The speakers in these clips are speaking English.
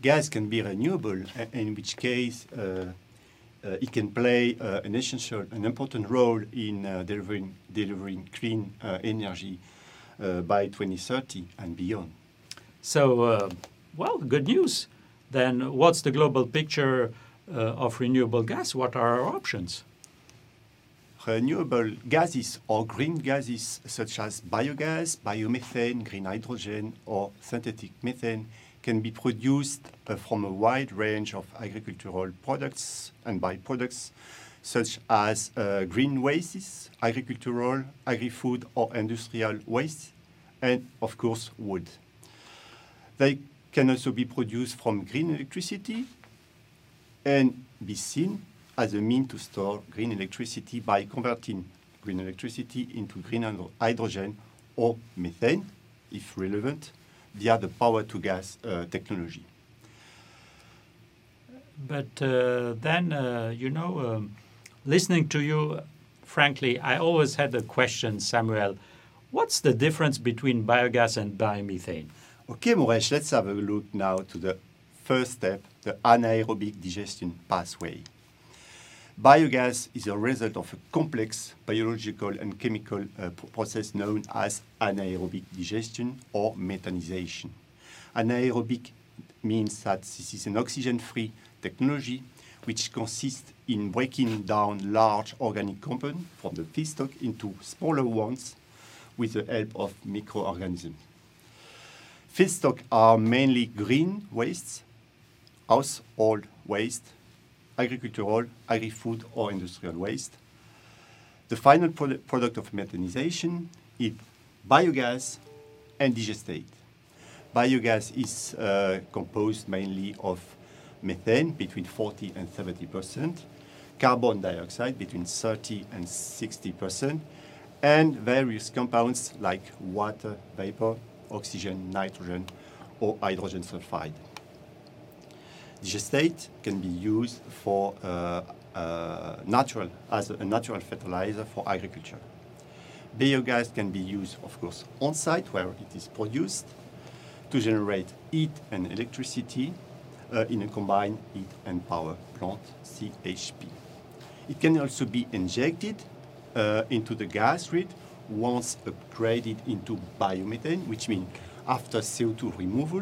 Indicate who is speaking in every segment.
Speaker 1: gas can be renewable, in which case it can play an important role in delivering clean energy by 2030 and beyond.
Speaker 2: So, well, good news. Then what's the global picture of renewable gas? What are our options?
Speaker 1: Renewable gases or green gases such as biogas, biomethane, green hydrogen, or synthetic methane can be produced from a wide range of agricultural products and byproducts such as green wastes, agricultural, agri-food, or industrial waste, and of course wood. They can also be produced from green electricity and be seen as a means to store green electricity by converting green electricity into green hydrogen or methane, if relevant, via the power-to-gas technology.
Speaker 2: But then, listening to you, frankly, I always had a question, Samuel. What's the difference between biogas and biomethane?
Speaker 1: Okay, Muresh, let's have a look now to the first step, the anaerobic digestion pathway. Biogas is a result of a complex biological and chemical process known as anaerobic digestion or methanization. Anaerobic means that this is an oxygen-free technology which consists in breaking down large organic compounds from the feedstock into smaller ones with the help of microorganisms. Feedstock are mainly green wastes, household waste, agricultural, agri-food, or industrial waste. The final product of methanization is biogas and digestate. Biogas is composed mainly of methane between 40 and 70%, carbon dioxide between 30 and 60%, and various compounds like water vapor, oxygen, nitrogen, or hydrogen sulfide. Digestate can be used for as a natural fertilizer for agriculture. Biogas can be used, of course, on-site where it is produced to generate heat and electricity in a combined heat and power plant, CHP. It can also be injected into the gas grid once upgraded into biomethane, which means after CO2 removal,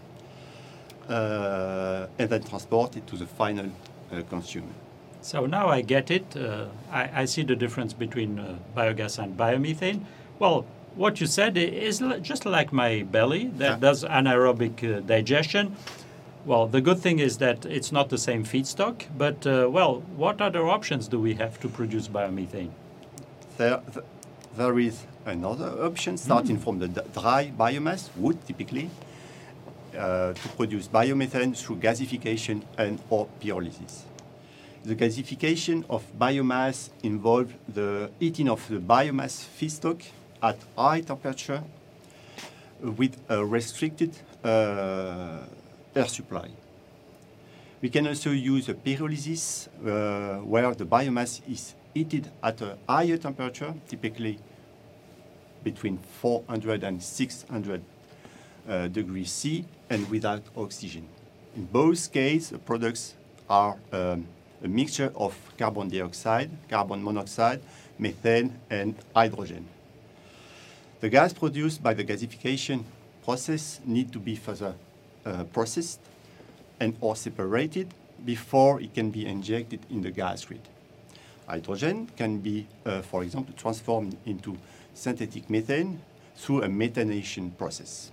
Speaker 1: and then transported to the final consumer.
Speaker 2: So now I get it. I see the difference between biogas and biomethane. Well, what you said is just like my belly that does anaerobic digestion. Well, the good thing is that it's not the same feedstock, but, what other options do we have to produce biomethane?
Speaker 1: There is another option, starting from the dry biomass, wood typically, to produce biomethane through gasification and or pyrolysis. The gasification of biomass involves the heating of the biomass feedstock at high temperature with a restricted air supply. We can also use a pyrolysis where the biomass is heated at a higher temperature, typically between 400 and 600 degrees C, and without oxygen. In both cases, the products are a mixture of carbon dioxide, carbon monoxide, methane, and hydrogen. The gas produced by the gasification process need to be further processed and or separated before it can be injected in the gas grid. Hydrogen can be, for example, transformed into synthetic methane through a methanation process.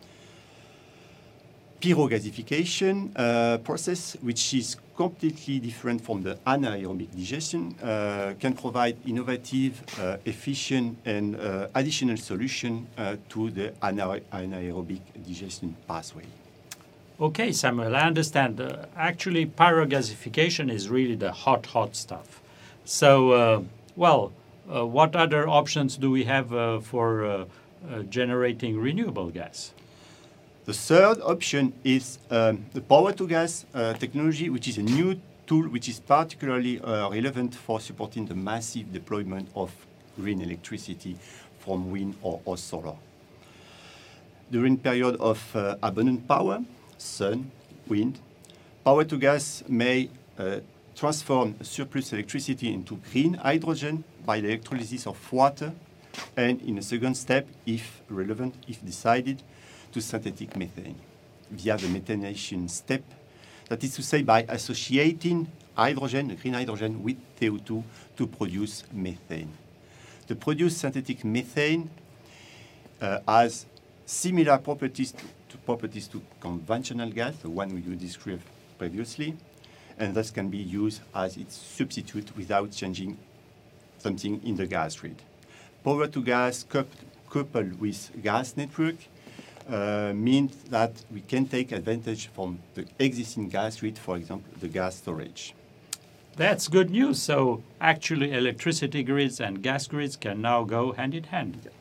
Speaker 1: Pyrogasification process, which is completely different from the anaerobic digestion, can provide innovative, efficient, and additional solution to the anaerobic digestion pathway.
Speaker 2: Okay, Samuel, I understand. Actually, pyrogasification is really the hot stuff. So, what other options do we have for generating renewable gas?
Speaker 1: The third option is the power-to-gas technology, which is a new tool which is particularly relevant for supporting the massive deployment of green electricity from wind or solar. During period of abundant power, sun, wind. Power to gas may transform surplus electricity into green hydrogen by the electrolysis of water, and in a second step, if relevant, if decided, to synthetic methane via the methanation step. That is to say, by associating hydrogen, green hydrogen, with CO2 to produce methane. The produced synthetic methane has similar properties to conventional gas, the one you described previously, and thus can be used as its substitute without changing something in the gas grid. Power to gas coupled with gas network means that we can take advantage from the existing gas grid, for example, the gas storage.
Speaker 2: That's good news. So actually electricity grids and gas grids can now go hand in hand.
Speaker 1: Yeah.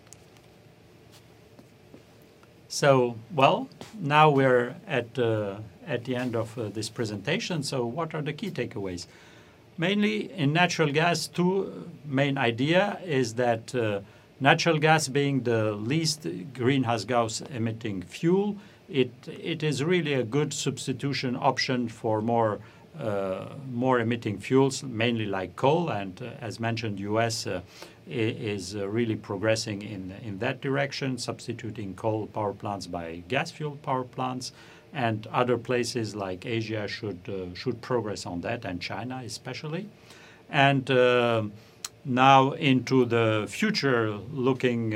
Speaker 2: So, well, now we're at the end of this presentation. So what are the key takeaways? Mainly in natural gas, two main idea is that natural gas being the least greenhouse gas emitting fuel, it is really a good substitution option for more emitting fuels, mainly like coal. And as mentioned, US is really progressing in that direction, substituting coal power plants by gas fuel power plants. And other places like Asia should progress on that, and China especially. And now into the future-looking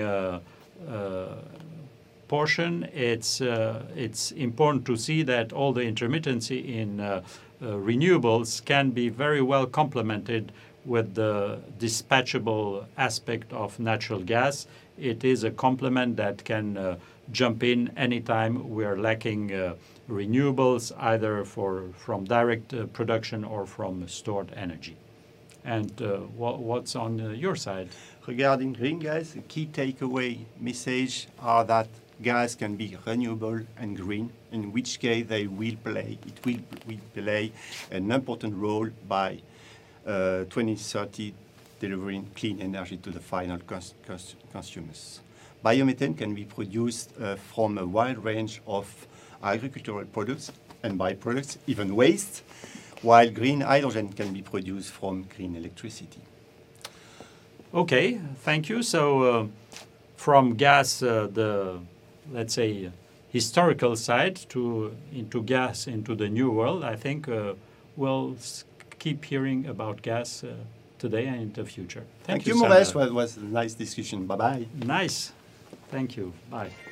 Speaker 2: portion, it's important to see that all the intermittency in renewables can be very well complemented with the dispatchable aspect of natural gas. It is a complement that can jump in anytime we're lacking renewables, either from direct production or from stored energy. And what's on your side?
Speaker 1: Regarding green gas, the key takeaway message are that gas can be renewable and green, in which case it will play an important role by 2030, delivering clean energy to the final consumers. Biomethane can be produced from a wide range of agricultural products and byproducts, even waste, while green hydrogen can be produced from green electricity.
Speaker 2: Okay, thank you. So from gas, let's say, historical side into gas, into the new world, I think we'll keep hearing about gas today and in the future.
Speaker 1: Thank you, Maurice. It was a nice discussion. Bye-bye.
Speaker 2: Nice. Thank you. Bye.